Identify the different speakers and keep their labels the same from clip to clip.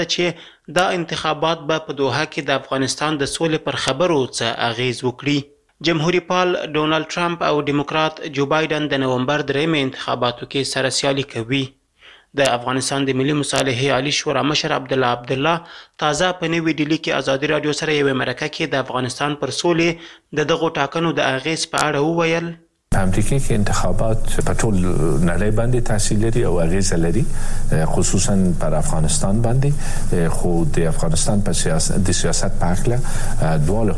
Speaker 1: چې دا انتخابات به په دوحه کې د افغانستان د سولې پر خبرو څه اغیز وکړي. جمهوریت پال ډونالد ټرمپ او ډیموکرات جو بایدن د نومبر 3 انتخاباتو کې سره سیالي کوي. د افغانستان د ملي مصالحې عالی شورا مشر عبدالله تازه په نوې ډیلي کې ازادي راډیو سره یوه مرکه کې د افغانستان پر سولې د دغو ټاکنو د اغیز په اړه وویل.
Speaker 2: امریکا کې انتخابات په ټول نړۍ باندې تاثیر لري او اغیز لري، خصوصا پر افغانستان باندې. خو د افغانستان په سیاست په اړه دواړه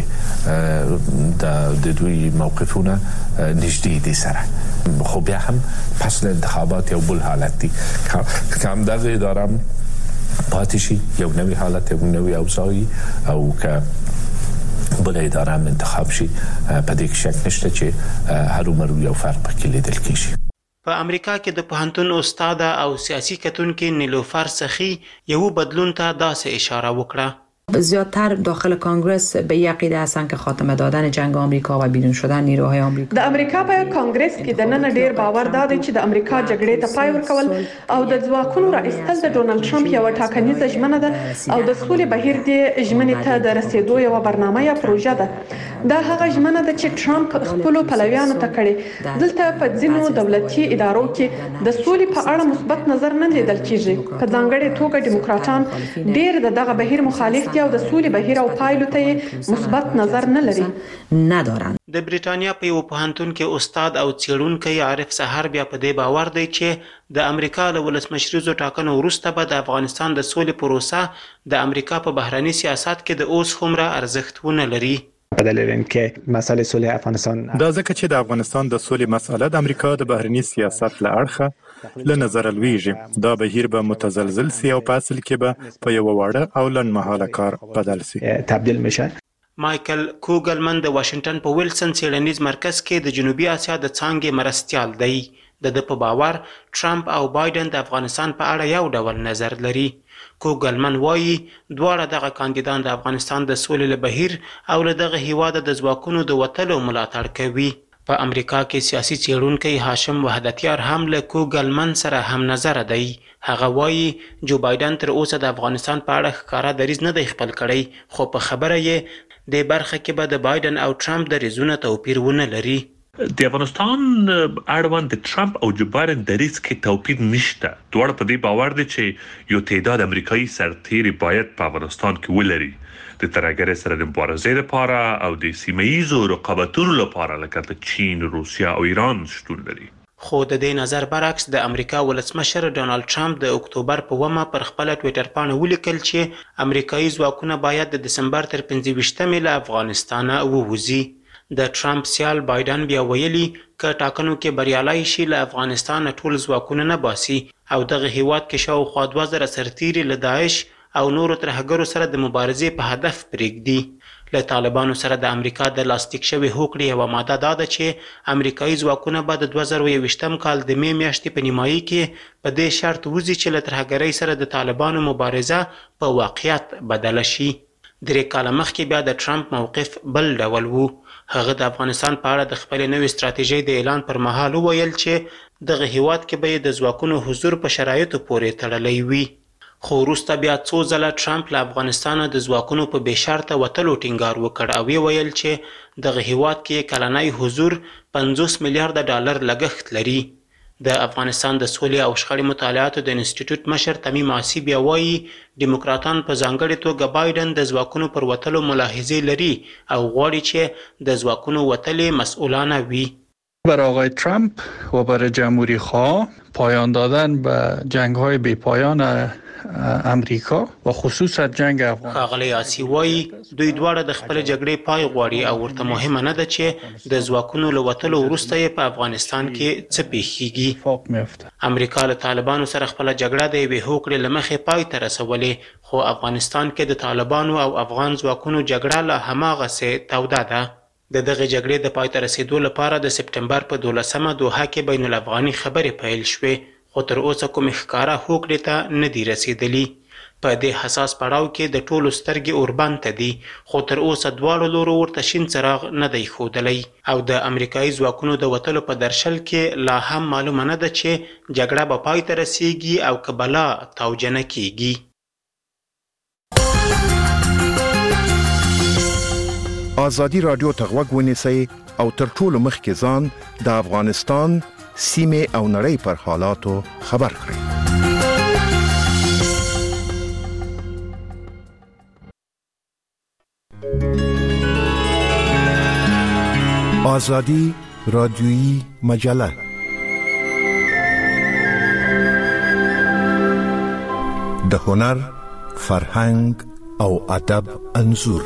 Speaker 2: خواوې د دوی موقفونه نږدې دي سره. خو بیا هم پس له انتخابات یو بل حالت دی که هم دغه اداره پاتې شي، یو نوی حالت، یو نوی اوضاع، او که بل اداره هم انتخاب شي، په دې کې شک نشته چې هرومرو یو فرق پکې لیدل کېږي.
Speaker 1: په امریکا کې د پوهنتون استاده او سیاسي کتونکي نیلوفر سخی یو بدلون ته داسې اشاره وکړه.
Speaker 3: زیادتر داخل کانگرس به یک عقیده هستند که خاتمه دادن جنگ آمریکا و بیرون شدن نیروهای آمریکا.
Speaker 4: د امریکا په کانگرس کې د نن ډیر باور دی چې د امریکا جګړې ته پای ورکول او د ځواکونو را ایستل د ډونالد ټرمپ یو ټاکنیزه ژمنه ده او د سولې بهیر د ژمنې ته د رسیدو یو برنامه یا پروژه ده. دا هغه ژمنه ده چې ټرمپ خپل پلویانو ته کړې. دلته په ځینو دولتي ادارو کې د سولې په اړه مثبت نظر نه لیدل کیږي. په ځانګړي توګه ډیموکراټان ډیر دغه بهیر مخالف او د سولې بهیر او پایلو ته مثبت نظر نه لري
Speaker 3: ندارن.
Speaker 1: د بریټانیا په یو پوهنتون کې استاد او څېړونکی عارف سحر بیا په دې باور دی چې د امریکا له ولسمشریزو ټاکنو وروسته به د افغانستان د سولې پروسه د امریکا په بهرني سیاست کې د اوس هومره ارزښت ونه لري.
Speaker 5: په دلیل اینکه مسئله صلح افغانستان
Speaker 6: دا ځکه چې د افغانستان د سولې مسئله د امریکا د بهرني سیاست له اړخه له نظره لویږي. دا بهیر به متزلزل سي او په اصل کې به په یو واړه او لنډمهاله کار بدل سي،
Speaker 5: تبدیل میشه.
Speaker 1: مایکل کوګلمن د واشنگټن په ویلسن څېړنیز مرکز کې د جنوبي اسیا د څانګې مرستیال دی. د په باور ټرمپ او بایدن د افغانستان په اړه یو ډول نظر لري. کوګلمن وایي دواړه دغه کاندیدان د افغانستان د سولې له بهیر او له دغه هیواده د ځواکونو د وتلو ملاتړ کوي. په امریکا کې سیاسي څېړونکی هاشم وحدتیار هم له کوګلمن سره هم نظر دی. هغه وایي جو بایدن تر اوسه د افغانستان په اړه ښکاره دریځ نه دی خپل کړی، خو په خبره یې د برخه کې به د بایدن او ټرمپ دریځونه توپیر ونه لري.
Speaker 7: د افغانستان اړوند د ټرمپ او جو بایدن دریځ کې توپیر نشته. دواړه په دې باور دي چې یو تعداد امریکایي سرتیري باید په افغانستان کې ولري د ترهګرۍ سره د مبارزې لپاره او د سیمه ییزو رقابتونو لپاره لکه په چین، روسیه او ایران شتون لري.
Speaker 1: خو د دې نظر برعکس د امریکا ولسمشر ډونالد ټرمپ د اکتوبر په 1 پر خپل ټویټر باندې ولیکل چې امریکایي ځواکونه باید د دسمبر تر 25 له افغانستانه ووځي. د ټرمپ سیال بایدن بیا ویلي که ټاکنو کې بریالي شي له افغانستان ټول ځواکونه نه باسي او دغه هیواد کې شاوخوا 2000 سرتیري له داعش او نورو ترهګرو سره د مبارزې په هدف پرېږدي. له طالبانو سره د امریکا د لاسلیک شوې هوکړې یوه ماده دا ده چې امریکایي ځواکونه به د 2021 کال د مې میاشتې په نیمایي کې په دې شرط وځي چې له ترهګرۍ سره د طالبانو مبارزه په واقعیت بدله شي. 3 کاله مخکې بیا د ټرمپ موقف بل ډول و. هغه د افغانستان په اړه د خپلې نوې ستراتیژۍ د اعلان پر مهال وویل چې دغه هیواد کې به د ځواکونو حضور په شرایطو پورې تړلی وي. خو وروسته بیا څو ځله ټرمپ له افغانستانه د ځواکونو په بې شرطه وتلو ټینګار وکړ او ویل چې دغه هیواد کې کلنی حضور 50 میلیارډ ډالر لګښت لري. د افغانستان د سولې او شخړې مطالعاتو د انسټیټیوټ مشر تمیم عاصي بیا وایي ډیموکراتان په ځانګړې توګه بایدن د ځواکونو پر وتلو ملاحظې لري او غواړي چې د ځواکونو وتلې مسئولانه وي.
Speaker 8: برای آقای ترامپ و برای جمهوری خواه پایان دادن به جنگ‌های بی‌پایان امریکا و خصوصا جنگ افغان.
Speaker 1: ښاغلی عاصي وایي دوی دواړه د خپل جګړې پای غواړي او ورته مهمه نه ده چې د ځواکونو له وتلو وروسته یې په افغانستان کې څه پیښیږي. امریکا له طالبانو سره خپله جګړه د یوې هوکړې له مخې پای ته رسولې، خو افغانستان کې د طالبانو او افغان ځواکونو جګړه لا هماغسې توده ده. د دغه جګړې د پای ته رسیدو لپاره د سپټمبر په 12 دوحه کې بین الافغاني خبرې پیل شوې، خو تر اوسه کومې ښکاره هوکړې ته نه دي رسیدلي. په دې حساس پړاو کې د ټولو سترګې اوربند ته دي، خو تر اوسه دواړو لورو ورته شین څراغ نه دی ښودلی او د امریکایي ځواکونو د وتلو په درشل کې لا هم معلومه نه ده چې جګړه به پای ته رسیږي او که بلا توجه نه کیږي.
Speaker 9: ازادي رادیو ته غوږ ونیسئ او تر ټولو مخکې ځان د افغانستان سیمه او نړۍ پر حالاتو خبر کړئ. ازادي رادیویی مجله د هنر، فرهنګ او ادب انځور.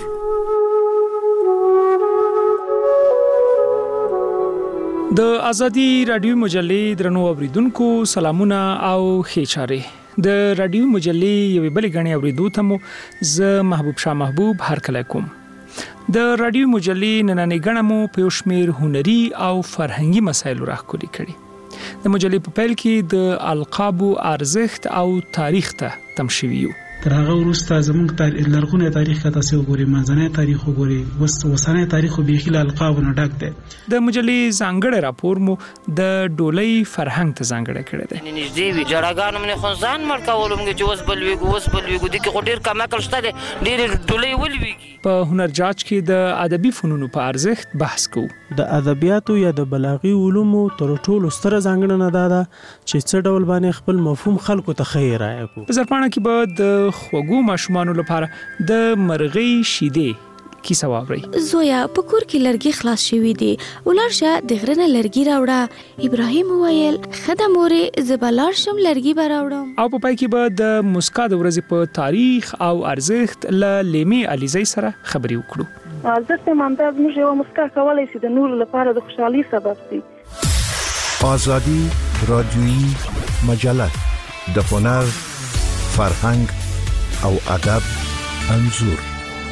Speaker 10: د ازادي رادیو مجلې درنو اوریدونکو سلامونه او ښه چاره. د رادیو مجلې یوې بلې غنې اوریدو ته مو زه محبوب شاه محبوب هرکلی کوم. د رادیو مجلې نننۍ غنه مو په یو شمېر هنري او فرهنګي مسایلو راښکلي کړي. د مجلې په پیل کې د القابو ارزښت او تاریخ ته تم شوي یو.
Speaker 11: تر هغه وروسته زموږ لرغونی تاریخ که تاسو وګورئ، منځنی تاریخ وګورئ، وسنی تاریخ خو بیخي له القابونو ډک دی.
Speaker 10: د مجلې ځانګړی راپور مو د ډولۍ فرهنګ ته ځانګړی کړی دی.
Speaker 12: نږدې وي جړاګانو باندې خو ځان مړ کولو موږ چې اوس بل ویګو دي کې خو ډېر کم عقل شته دی، ډېرې ډولۍ ولویږي.
Speaker 10: په هنر جاج کې د ادبي فنونو په ارزښت بحث کوو.
Speaker 13: د ادبیاتو یا د بلاغي علومو تر ټولو ستره ځانګړنه دا ده چې څه ډول باندې خپل مفهوم خلکو ته ښه رایه کوو.
Speaker 10: په زرپاڼه کې به د خوږو ماشومانو لپاره د مرغۍ شیدې کیسه واورئ.
Speaker 14: زویا په کور کې لرګي خلاص شوي دي، ولرشه د غرنه لرګي راوړه. ابراهیم وویل خدای مورې زبلار شم لرګي به راوړم.
Speaker 10: او په پای کې به د مسکا د ورځې په تاریخ او ارزښت له لیمې علیزی سره خبرې وکړو.
Speaker 15: ارزښت مانده موږ یو مسکا کولای شي د نور لپاره د خوشحالي سبب شي.
Speaker 9: ازادي رادیویی مجله د هنر، فرهنګ او ادب انځور.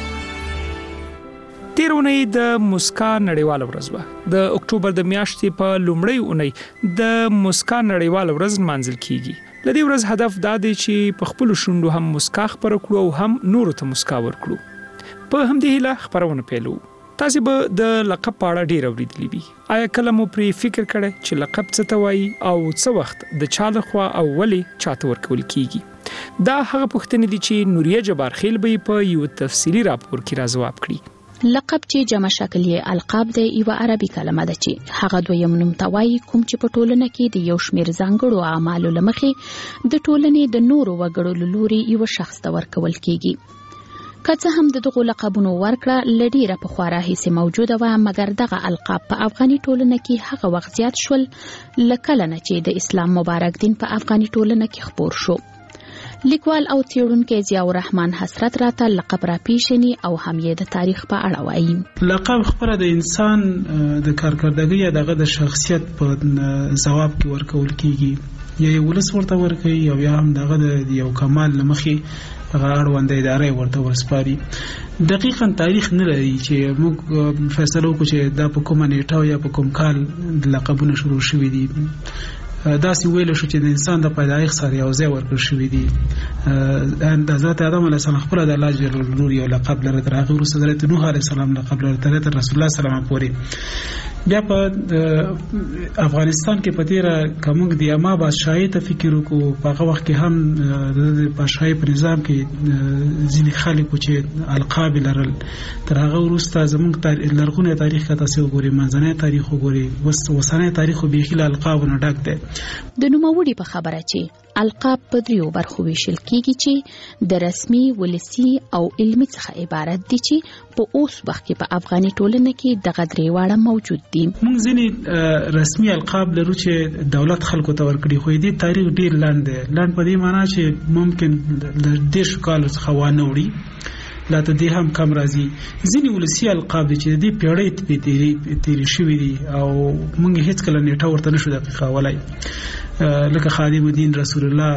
Speaker 10: تیر اونۍ د مسکا نړیواله ورځ وه. د اکتوبر د میاشتې په لومړۍ اونۍ د مسکا نړیواله ورځ نمانځل کیږي. د دې ورځ هدف دا دی چې په خپلو شونډو هم مسکا خپره کړو او هم نورو ته مسکا ورکړو. په همدې هیله خپرونه پیلو. تاسو به د لقب په اړه ډیر اوریدلی وي. آیا کله مو پرې فکر کړی چې لقب څه ته وایي او څه وخت د چا لخوا او ولې چاته ورکول کیږي؟ دا هغه پوښتنې دي چې نوریه جبارخیل به په یو تفصیلی راپور کې راځواب کړي.
Speaker 16: لقب چې جمع شکل یې القاب دی، یو عربي کلمه ده چې هغه دویم نوم ته وایي کوم چې په ټولنه کې د یو شمېر ځانګړو اعمالو له مخې د ټولنې د نورو وګړو له لوري یو شخص ته ورکول کیږي. که څه هم دغه لقبونو ورکړه لډیره په خورا هیڅ موجوده و، مګر دغه القاب په افغاني ټولنه کې هغه وخت زیات شول لکه نه چې د اسلام مبارک دین په افغاني ټولنه کې خپور شو. لیکوال او څېړونکی ضیاء الرحمن حسرت راته لقب را پیژني او هم یې د تاریخ په اړه وایي.
Speaker 11: لقب خپله د انسان د کارکردګۍ یا دغه د شخصیت په ځواب کې ورکول کیږي، یا یو ولس ورته ورکوي او یا هم دغه د یو کمال له مخې هغه اړونده ادارې ورته ورسپاري. دقیقاً تاریخ نه لري چې موږ فیصله وکړو چې دا په کومه نیټه یا په کوم کال لقبونه شروع شوي دي. داسې ویل شو چې د انسان د پیدایښت سره یو ځای ورکړل شوي دي. د حضرت آدم علیه السلام خپله د الله جل جلاله یو لقب لري، تر هغې وروسته حضرت نوح علیه السلام لقب لري، تر رسول الله صلی الله علیه وسلم پورې. بیا په افغانستان کې په تیره که موږ د یما بادشاهۍ ته فکر وکړو، په هغه وخت کې هم د بادشاهۍ په نظام کې ځینې خلکو چې القاب لرل. تر هغه وروسته زموږ لرغونی تاریخ که تاسې وګورئ، منځنی تاریخ وګورئ، وسنی تاریخ خو بیخي له القابونو ډک دی.
Speaker 16: د نوموړي په خبره چې القاب په دریو برخو ویشل کیږي چې د رسمي، ولسي او علمي څخه عبارت دي چې په اوس وخت کې په افغاني ټولنه کې دغه درې واړه موجود دي.
Speaker 11: موږ ځینې رسمي القاب لرو چې دولت خلکو ته ورکړي، خو دې تاریخ ډیر لاند دی. لاند په دې معنی چې ممکن د 10 کالو څخه وانه وړي، لا ته دې هم کم راځي. ځینې ولسي القاب دي چې دې پیړۍ تیرې شوي دي او موږ هیڅ کله نیټه ورته نشو دقیقولای، لکه خادم الدین، رسول الله،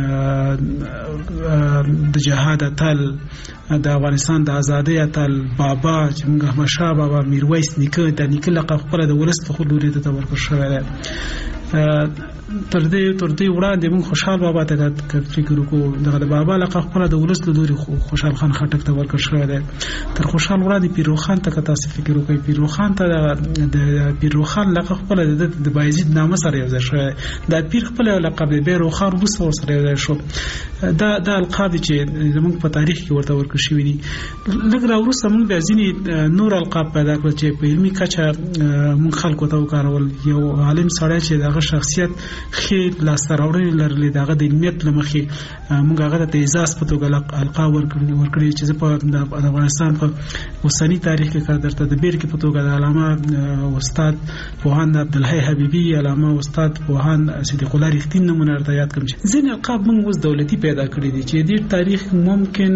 Speaker 11: د جهاد اتل، د افغانستان د ازادۍ اتل، بابا چې موږ احمد شاه بابا، میرویس نیکه، د نیکه لقب خپله د ولس په خود لوري ته ورکړل شوی دی. تر دې وړاندې موږ خوشحال بابا ته فکر وکړو د بابا لقب خپل د ولس له لوري خوشحال خان خټک ته ورکړ شوی دی. تر خوشحال وړاندې پیروخان ته تاسو فکر وکړئ، پیروخان ته د پیروخان لقب خپل د بایزید نامه سره یو ځای شوی، د پیر خپل لقب د پیروخان وروسته ورسره یو ځای شو. دا القاب چې زموږ په تاریخ کې ورته ورکړل شوی دي. لږ راوروسته موږ د ځینې نور القاب پیدا کړل چې په علمي کچه موږ خلکو ته وکارول. یو عالم سړی چې دغه شخصیت خې لاسته راوړنې لرلې، دغه د علمیت له مخې موږ هغه ته اعزاز په توګه القاب ورکړي چې زه په افغانستان په اوسني تاریخ کې درته د بیلګې په توګه د علامه استاد پوهاند عبدالحی حبیبي، علامه استاد پوهاند صدیق الله رښتین نمونه درته یاد کړم. ځینې القاب موږ اوس دولتي پیدا کړي دي چې د تاریخ ممکن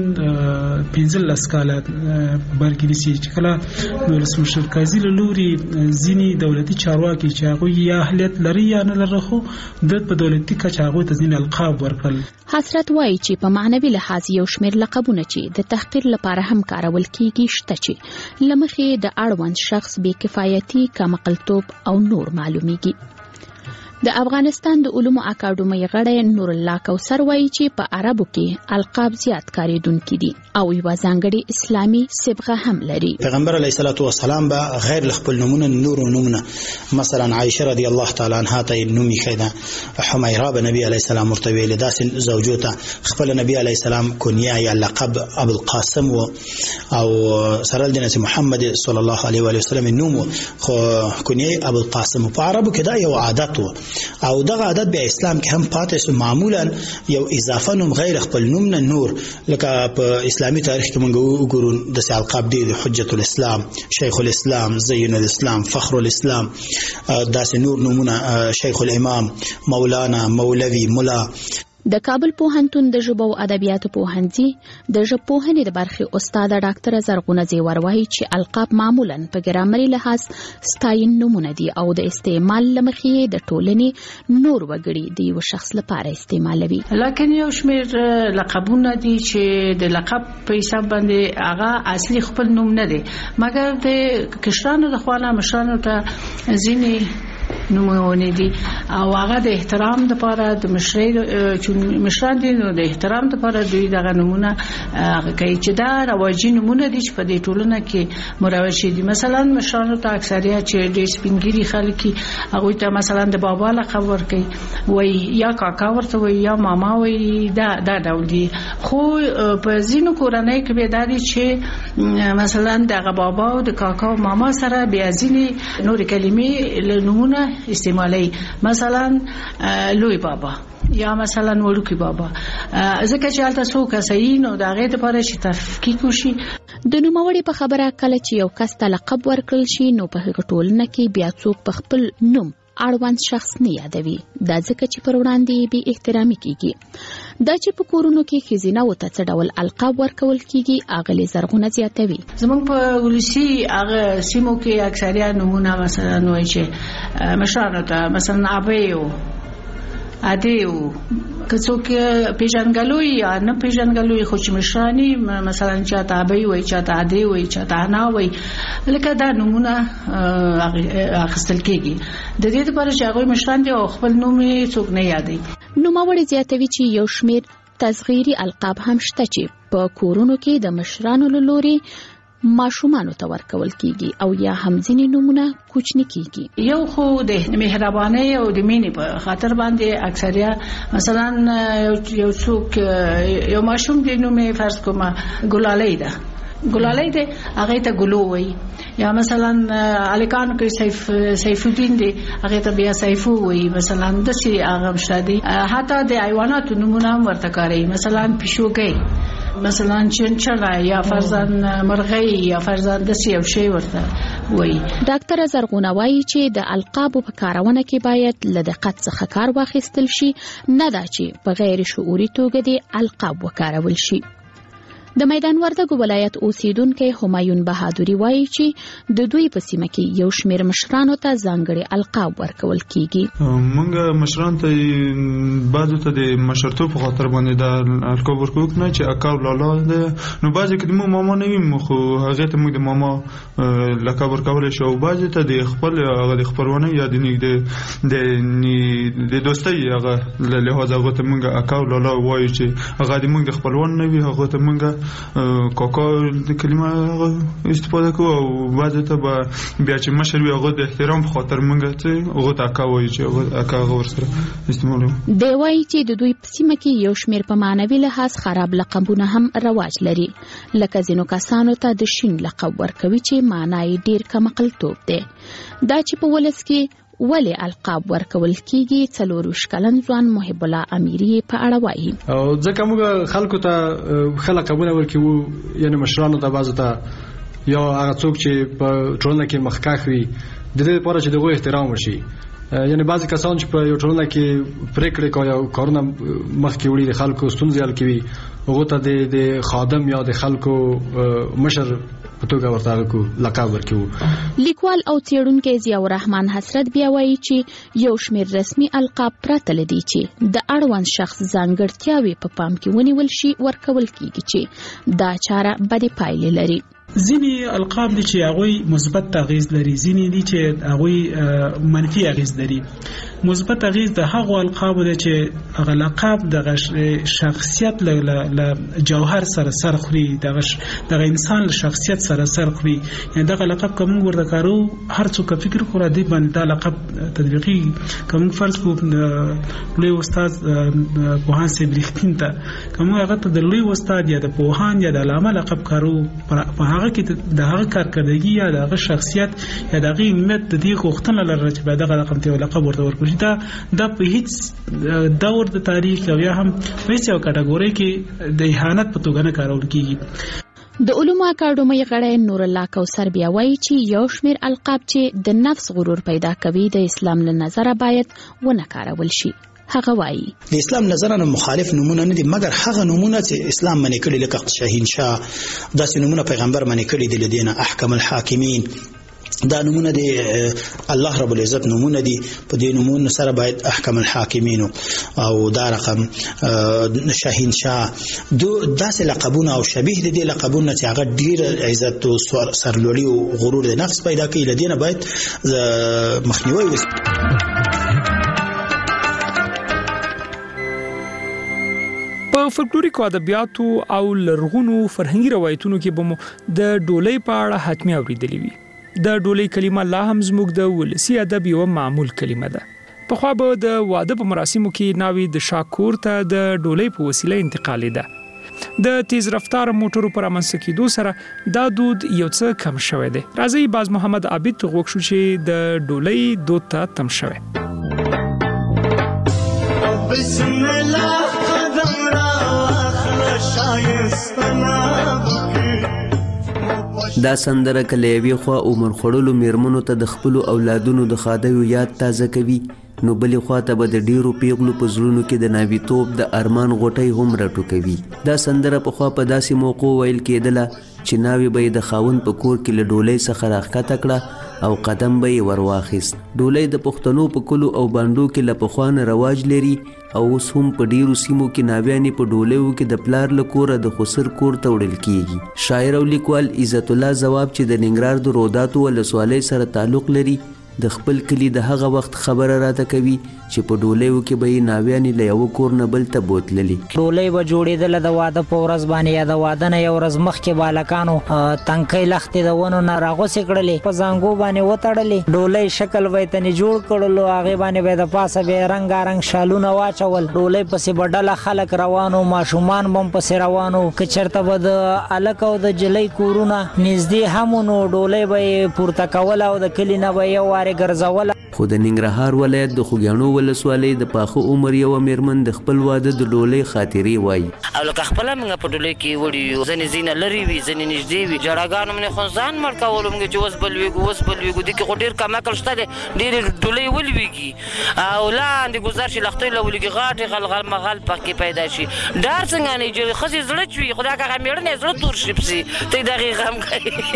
Speaker 11: 15 کاله برګې نشي چې کله ولسمشر قاضي له لوري ځینې دولتي چارواکي چې هغه یا اهلیت لري یا نه لري خو د په دولتي کچه هغه ته ځینې القاب ورکړل.
Speaker 16: حسرت وایي چې په معنوي لحاظ یو شمېر لقبونه چې د تحقیر لپاره هم کارول کیږي شته چې لمخې د اړوند شخص بې کفایتي، کمعقلتوب او نور معلومیږي. د افغانستان د علومو اکاډمۍ غړی نور الله کوثر وایي چې په عربو کې القاب زیات کاریدونکي دي او یو ځانګړي اسلامي صبغه هم لري.
Speaker 17: پیغمبر علیه الصلاۃ والسلام به غیر خپل نمونه نور نمونه، مثلا عائشه رضی الله تعالی عنها ته نومي خیدا، حمیرا به نبی علیه السلام مرتبه له داس زوجوته خپل نبی علیه السلام کنیه یا لقب ابو القاسم او سره د محمد صلی الله علیه و سلم نوم خو کنیه ابو القاسم. په عربو کې دا یو عادت و او دغه عادت به اسلام کې هم پاتې شو. معمولا یو اضافه نوم غیر خپل نوم نه نور، لکه په اسلامي تاریخ کې موږ وګورو د القاب دی حجت الاسلام، شیخ الاسلام، زین الاسلام، فخر الاسلام، داسې نور نومونه، شیخ الامام، مولانا، مولوی، مولا.
Speaker 16: د کابل پوهنتون د ژبو او ادبیاتو پوهنځي د ژبپوهنې د برخې استاد ډاکټر زرغونه زیور وایي چې القاب معمولا په ګرامري لحاظ ستاین نومونه دي او د استعمال لمخې د ټولنې نور وګړي د یو شخص لپاره استعمالوي.
Speaker 18: لکه یو شمېر لقبونه دي چې د لقب په حساب باندې هغه اصلي خپل نوم نه دی، مګر د کشرانو د خوانه مشرانو ته ځینې نومونه دي او هغه د احترام لپاره د مشران دي، نو د احترام لپاره دوی دغه نمونه کوي چې دا رواجي نمونه دي چې په دې ټولنه کې مروج شي دي. مثلا مشرانو ته اکثریت چې د سپینګری خلک هغه ته مثلا د بابا لقب ورکوي، وای یا کاکا ورته وای یا ماما وای، دا ډول دي. خو په ځینو کورنۍ کې به دا دي چې مثلا دغه بابا او د کاکا او ماما سره بیا ځینې نور کلمې له نمونه استعمالي، مثلا لوی بابا یا مثلا وړوکی بابا، ځکه چې حالت څوک صحیح نو دا غي لپاره چې تفکیک وشي.
Speaker 16: د نوموړي په خبره کله چې یو کس ته لقب ورکړل شي نو په هغه ټولنه کې بیا څوک په خپل نوم اړوند شخص نه یادوي، دا ځکه چې پر وړاندې به احترامي کیږي. دا چې په کورونو کې خزینه او څه ډول القاب ورکول کیږي اغلی زرغونه زیاتوي.
Speaker 18: زمونږ په ولسی هغه سیمو کې اکثریت نمونه مثلا وایي چې مشرانو ته مثلا ابيو ادیو کڅوک پیژنګلوي یا نه پیژنګلوي خو چې مشرانی مثلا چاته ابي وای چاته ادي وای چاته انا وای، لکه دا نمونه اخستل کېږي د دې لپاره چې هغه مشران دي او خپل نوم یې څوک نه یادي.
Speaker 16: نوموړي زیاتوي چې یو شمېر تصغیري القاب هم شته چې په کورونو کې د مشرانو له لوري ماشومان ته ورکول کیږي او یا هم ځینې نمونه کوچنی کیږي.
Speaker 18: یو خو د مهرباني او د مینې په خاطر باندې اکثریت مثلا یو څوک یو ماشوم د نومې فرض کومه ګلالۍ ده، ګلالۍ ده هغه ته ګلو وای، یا مثلا الکان کې سیف الدین دی هغه ته بیا سیفو وای، مثلا د سی هغه شادي حتی د حیوانات نمونه هم ورته کوي، مثلا پښوګي، مثلا چنچړه یا فرزان مرغۍ یا فرزان د سی او شی ورته وای.
Speaker 16: ډاکټر زرغونه وایي چې د القاب په کارونه کې باید له دقت څخه کار واخیستل شي، نه دا چې په غیر شعوري توګه د القاب وکارول شي. د میدان وردګو ولایت اوسیدونکو همایون بهادری وایي چې د دوی په سیمه کې یو شمېر مشرانو ته ځانګړي القاب ورکول کیږي.
Speaker 19: موږ مشران ته بعضو ته د مشرتوب په خاطر باندې د القاب ورکوو نه چې اکا او لالا ده، نو بعضې کې د مو ماما نه وي خو هغې ته موږ د ماما لقب ورکولی شو، او بعضې ته د خپل هغه د خپلوانۍ یا د دوستۍ هغه له لحاظه هغو ته موږ اکا او لالا وایو چې هغه د موږ د خپلوان نه وي، هغو ته موږ کاکا د کلمه هغه استفاده کوو، او بعضې ته به بیا چې مشر وي هغه د احترام په خاطر موږ څه هغو ته اکا وایو چې اکا هغه ورسره استعمالوي.
Speaker 16: دی وایي چې د دوی په سیمه کې یو شمېر په معنوي لحاظ خراب لقبونه هم رواج لري، لکه ځینو کسانو ته د شین لقب ورکوي چې معنا یې ډېر کمقلتوب دی. دا چې په ولس کې ولې القاب ورکول کیږي 40 کلن ځوان محب الله امیری په اړه وایي.
Speaker 20: او ځکه موږ خلکو ته خلک قبول ورکوو، یعنی مشرانو ته بعضو ته یا هغه څوک چې په ټولنه کې مخکښ وي د دې لپاره چې دغه احترام وشي. یعنی بعضی کسان چې په یو ټولنه کې پریکړې کوي او کارونه مخکې وړي د خلکو ستونزې حل کوي، هغه ته د خادم یا د خلکو مشر په توګه ورته لقب ورکوي.
Speaker 16: لیکوال او څېړونکی ضیاء الرحمن حسرت بیا وایي چې یو شمېر رسمي القاب پرته لدی چې د اړوند شخص ځانګړتیاوې په پام کې ونیول شي ورکول کیږي چې دا چاره بدې پایلې لري.
Speaker 11: ځینې القاب دي چې هغوی مثبت اغیز لري، ځینې دي چې هغوی منفي اغیز لري. مثبت اغیز د هغو القاب دی چې هغه لقب د شخصیت له جوهر سره سر خوري، دغه انسان له شخصیت سره سر خوري. یعنی دغه لقب که موږ ورته کارو هر څوک فکر کوي دی باندې دا لقب تطبیقي. که موږ فرض کوو لوی استاد پوهان صاحب رښتین ته که موږ هغه ته د لوی استاد یا د پوهان یا د علامه لقب کارو، په هغه کې د هغه کارکردګي یا د هغه شخصیت یا د هغه اهمیت د دې غوښتنه لري چې باید دغه رقم ته لقب ورته ورکړي. دا په هیڅ دور د تاریخ او یا هم په هیڅ یو کټګوري کې د اهانت په توګه نه کارول کیږي.
Speaker 16: د علومو اکاډمۍ غړی نور الله کوثر بیا وایي چې یو شمېر القاب چې د نفس غرور پیدا کوي د اسلام له نظره باید ونه کارول شي. هغه وایي
Speaker 17: د اسلام نظر نه مخالف نمونه نه دي، مګر هغه نمونه چې اسلام منې کړي لکه شاهینشاه، داسې نمونه پیغمبر منې کړي دي، لدينا احکم الحاکمین، دا نمونه دي الله رب العزت نمونه دي. په دې نمونه سره باید احکم الحاکمین او دا رقم شاهینشاه داسې لقبونه او شبیه دي لقبونه چې هغه ډیر عزت او سرلوړي او غرور د نفس پیدا کوي، لدينا باید مخنیوي وشي.
Speaker 10: په فولکلوریکو ادبیاتو او لرغونو فرهنګي روایتونو کې به مو د ډولۍ په اړه حتمي اورېدلې وي. د ډولۍ کلمه لا هم زموږ د ولسي ادب یو معمول کلمه ده. پخوا به د واده په مراسمو کې ناوې د شاکور ته د ډولۍ په وسیله انتقالېده. د تیز رفتار موټرو پر رامنځته کېدو سره دا دود یو څه کم شوی دی. راځئ باز محمد عابد ته غوږ شو چې د ډولۍ دود ته تم شوی. بسم الله قدم را اخلا شایستنا
Speaker 21: دا سندره کله یوې خوا عمر خوړلو میرمنو ته د خپلو اولادونو د ښادیو یاد تازه کوي، نو بلې خوا ته به د ډیرو پیغلو په زړونو کې د ناویتوب د ارمان غوټۍ هم راټوکوي. دا سندره پخوا په داسې موقعو ویل کېدله چې ناوې به یې د خاوند په کور کې له ډولۍ څخه راښکته کړه او قدم به یې ور واخیست. ډولۍ د پښتنو په کلو او بانډو کې له پخوا نه رواج لري او اوس هم په ډیرو سیمو کې ناویانې په ډولیو کې د پلار له کوره د خسر کور ته وړل کیږي. شاعر او لیکوال عزت الله ځواب چې د ننګرهار د روداتو ولسوالۍ سره تعلق لري د خپل کلی د هغه وخت خبره راته کوي چې په ډولیو کې به یې ناویانې له یوه کور نه بل ته بوتللې.
Speaker 22: ډولۍ به جوړېدله د واده په ورځ باندې یا د واده نه یو ورځ مخکې بالکانو تنکۍ لښتې د ونو نه راغوڅې کړلې، په زانګو باندې وتړلې، ډولۍ شکل به یې تنې جوړ کړلو، هغې باندې به یې د پاسه بیا یې رنګارنګ شالونه واچول، ډولۍ پسې به ډله خلک روانو، ماشومان به هم پسې روانو، که چېرته به د هلک او د جلۍ کورونه نږدې هم نو ډولۍ به یې پورته کوله او د کلي نه به یو لارې ګرځول.
Speaker 21: خو د ننګرهار ولایت د خوږیاڼو ولسوالۍ د پاخه عمر یوه میرمن د خپل واده د ډولۍ خاطرې وایي.
Speaker 12: او لکه خپله موږ په ډولۍ کې وړي یو، ځینې ځینې لرې وي، ځینې نږدې وي. جړاګانو مې خو ځان مړ کولو موږ چې اوس به لوېږو. دې کې خو ډېر کم عقل شته دی، ډېرې ډولۍ ولوېږي او لاندې ګذر شي، لښتۍ له ولېږي، غاټې غلغل مغل پکې پیدا شي. ډار څنګه نه چې ښځې زړه چوي، خو دا که مېړنې زړه تور شي پسې ته یې د هغې غم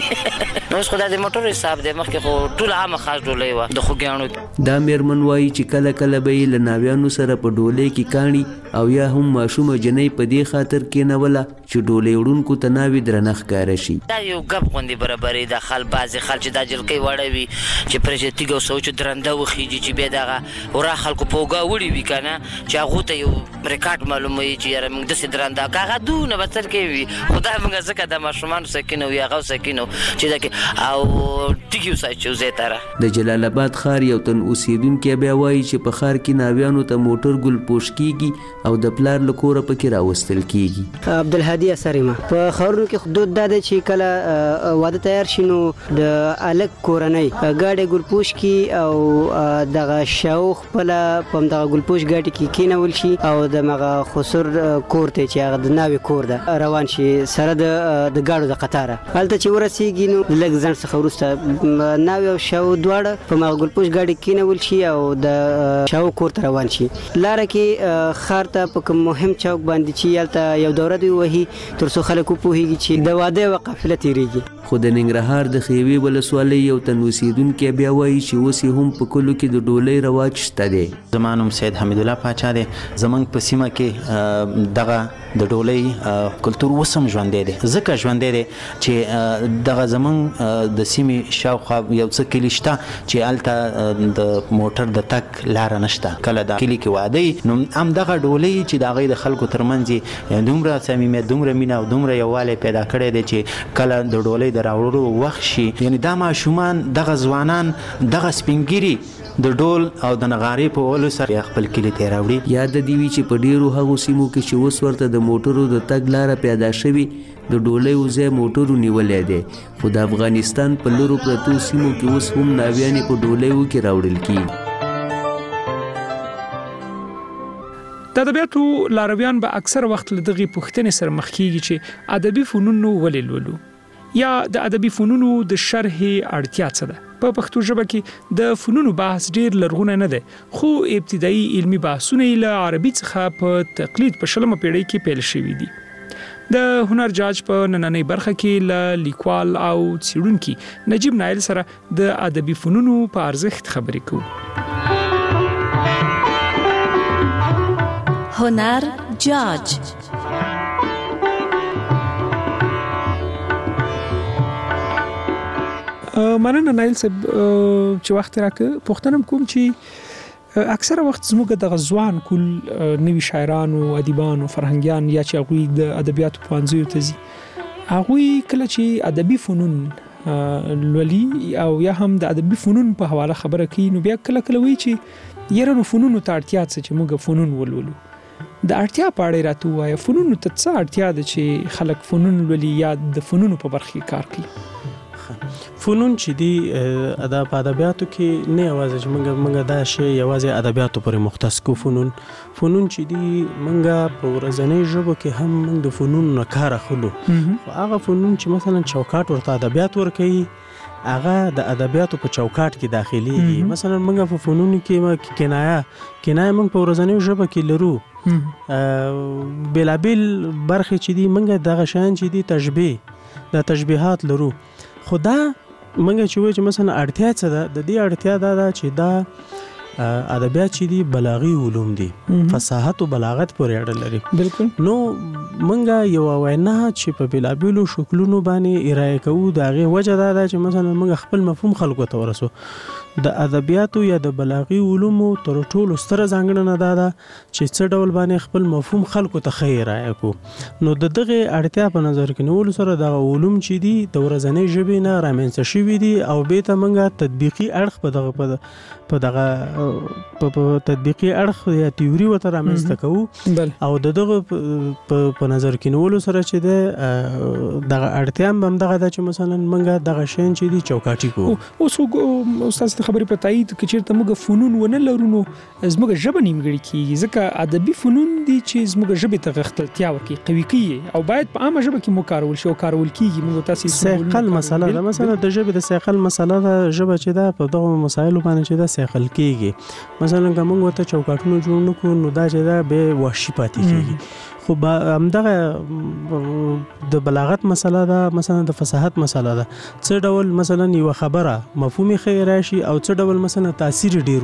Speaker 12: کوي. نو اوس خو دا د موټرو حساب دی، مخکې خو ټوله عامه خاص ډولۍ وه د خوږیاڼو.
Speaker 21: دا میرمن وایي چې کله کله به یې له ناویانو سره په ډولۍ کې کاڼي او یا هم ماشومه جنۍ په دې خاطر کېنوله چې ډولۍ وړونکو ته ناوې درنه ښکاره شي.
Speaker 12: دا یو ګپ غوندې برابرې ده. بعضې خلک چې دا جلکۍ وړه وي چې پرې چې تیږه وسوي چې درنده وخیږي، چې بیا دغه ورا خلکو په اوږه وړي وي که نه، چې هغو ته یو ریکارډ معلوموي چې یاره موږ داسې درنده که هغه دونه به څر کې وي. خو دا موږ ځکه د ماشومانو سکینو وي، هغه سکینو چې دا کې او ټیکي وساتو ځای ته.
Speaker 21: د جلال آباد ښار یو تن اوسیدونکی بیا وایي چې په ښار کې ناویانو ته موټر ګل پوش کیږي او د پلار له کوره پکې راوستل کیږي.
Speaker 2: عبدالهادي اسریمه په ښارونو کې دود دا دی چې کله واده تیار شي نو د الګ کورنۍ ګاډی ګل پوش کی او دغه شاو خپل په دغه ګل پوش ګاډي کې کینول شي او د مغه خسر کور ته چې هغه د ناوې کور ده روان شي سره د ګاډو د قطاره. هلته چې ورسیږي نو لږ ځنډ څخه وروسته ناوې او شاو دواړه په مغه ګل پوش ګاډي کینول شي او د شاو کور ته روان شي. لاره کې ښار ته په کوم مهم چوک باندې چې هلته یو دوره دوی وهي تر څو خلک وپوهېږي چې د واده یوه قافله تېرېږي.
Speaker 21: خو د ننګرهار د خیوې ولسوالۍ یو تن اوسیدونکی بیا وایي چې اوس یې هم په کلو کې د ډولۍ رواج شته دی.
Speaker 4: زما نوم سید حمیدالله پاچا دی. زموږ په سیمه کې دغه د ډولۍ کلتور اوس هم ژوندی دی، ځکه ژوندی دی چې دغه زموږ د سیمې شاوخوا یو څه کلي شته چې هلته د موټر د تګ لاره نشته. کله د کلي کې واده نو همدغه ډولۍ چې د هغوی د خلکو ترمنځ دومره صمیمیت، دومره مینه او دومره یووالی پیدا کړی دی چې کله د ډولۍ د راوړلو وخت شي، یعنی دا ماشومان دغه ځوانان دغه سپینګیري د ډول او د نغارې په وهلو سره خپل کلي ته راوړي.
Speaker 21: یاد دې وي چې په ډیرو هغو سیمو کې چې اوس ورته د موټرو د تګ لاره پیدا شوي د ډولۍ ځای موټرو نیولی دی، خو د افغانستان په لرو پرتو سیمو کې اوس هم ناویانې په ډولیو کې راوړل کیږي.
Speaker 10: د ادبیاتو لارویان به اکثر وخت له دغې پوښتنې سره مخ کیږي چې ادبي فنون ولې لولو یا د ادبي فنونو د شرح اړتیا څه ده. په پښتو ژبه کې د فنونو بحث ډیر لرغونی نه دی، خو ابتدایي علمي بحثونه یې له عربي څخه په تقلید په 20مه پیړۍ کې پیل شوي دي. د هنر جاج په نننۍ برخه کې له لیکوال او څیړونکي نجیب نایل سره د ادبي فنونو په ارزښت خبرې کوو.
Speaker 14: هنر جاج
Speaker 10: مننه نایل صاحب چې وخت راکړ. پوښتنه کوم چې اکثره وخت زموږ د غزوان کول نوي شاعرانو، ادیبانو، فرهنګیان یا چې هغوی د ادبیاتو پوهنځیو ته ځي، هغوی کله چې ادبي فنون لولي او یا هم د ادبي فنون په حواله خبره کوي نو بیا کله کله وایي چې یاره نو فنونو ته اړتیا څه چې موږ فنون ولولو. د اړتیا په اړه راته ووایه، فنونو ته څه اړتیا ده چې خلک فنون لولي یا د فنونو په برخه کې کار کوي؟
Speaker 13: فنون چې دی په ادبیاتو کې نه یوازې چې موږ دا شی یوازې ادبیاتو پورې مختص کو. فنون چې دی موږ په ورځنۍ ژبه کې هم موږ د فنونو نه کار اخلو، خو هغه فنون چې مثلا چوکاټ ورته ادبیات ورکوي هغه د ادبیاتو په چوکاټ کې داخليږي. مثلا موږ په فنونو کې کنایه موږ په ورځنۍ ژبه کې لرو، بېلابېل برخې چې دی موږ دغه شیان چې دی تشبیه د تشبیهات لرو. خو دا منګه چې وایي چې مثلا اړتیا څه ده، د دې اړتیا دا ده چې دا ادبیات چې دي بلاغي علوم دي، فصاحت او بلاغت پورې اړه لري. بالکل. نو منګه یو وینا چې په بلابلو شکلونو باندې ارائه کوو دا غي وجه دا ده چې مثلا منګه خپل مفهوم خلکو ته ورسو. د ادبیاتو یا د بلاغي علومو تر ټولو ستره ځانګړنه دا ده چې څه ډول باندې خپل مفهوم خلکو ته ښه ارائه کو. نو د دغه اړتیا په نظر کې نیولو سره د علوم چې دي د ورځنۍ ژبې نه رامنځته شوي دي او به ته منګه تطبیقي اړخ په دغه تطبیقي اړخ یا تیوري وته رامنځته کوو او دغه په نظر کې نیولو سره چې دغه اړتیا هم دغه د چې مثلا منګه دغه شین چې دي چوکاټي کو.
Speaker 10: اوس استاد تاسو خبرې په تایید کې چیرته موږ فنون ونه لرو نو زموږ ژبه نیمګړې کیږي ځکه ادبي فنون دي چې زموږ ژبې ته غښتلتیا ورکوي قوي کوي او باید په عامه ژبه کې مو کارول شي او کارول کیږي موږ تاسو
Speaker 13: سیقل مسله ده مثلا د ژبې د سیقل مسله ده ژبه چې ده په دغه مسایلو باندې چې ده سیقل کیږي مثلا کوم وته چوکاټونه جوړ نکو نو دا چې ده به وحشي پاتې کیږي خو همدغه د بلاغت مسله ده مثلا د فصاحت مسله ده څه ډول مثلا یو خبره مفهومي خیر راشي او څه ډول مثلا تاثیر ډیر